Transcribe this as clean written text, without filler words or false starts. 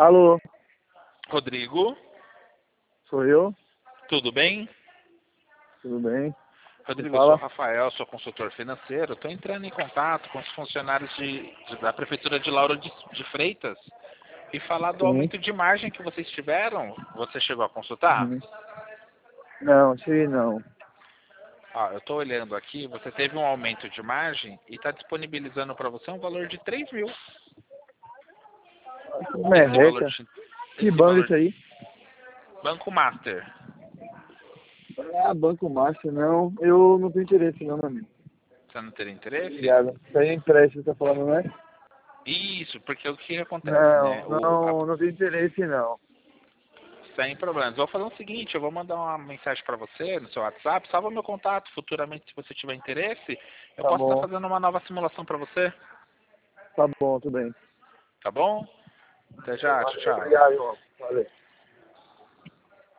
Alô, Rodrigo, sou eu? tudo bem? Tudo bem? Quem Rodrigo, eu sou o fala? Rafael, sou consultor financeiro. Estou entrando em contato com os funcionários da Prefeitura de Lauro de Freitas e falar do Sim. aumento de margem que vocês tiveram. Você chegou a consultar? Uhum. Não, sei não. Eu estou olhando aqui, você teve um aumento de margem e está disponibilizando para você um valor de 3 mil. Que Esse valor merreca. de, Que esse banco é valor isso aí? Banco Master. Ah, Banco Master, não. Eu não tenho interesse não, meu amigo. Você não teria interesse? Obrigado. Isso aí é empréstimo, você tá falando, não é? Isso, porque o que acontece, né? Não, não tenho interesse não. Sem problemas. Vou fazer o seguinte, eu vou mandar uma mensagem para você no seu WhatsApp, salva meu contato. Futuramente, se você tiver interesse, eu Tá posso estar bom, fazendo uma nova simulação para você. tá bom, tudo bem. Tá bom? Até já, tchau, tchau. Obrigado, irmão. Valeu.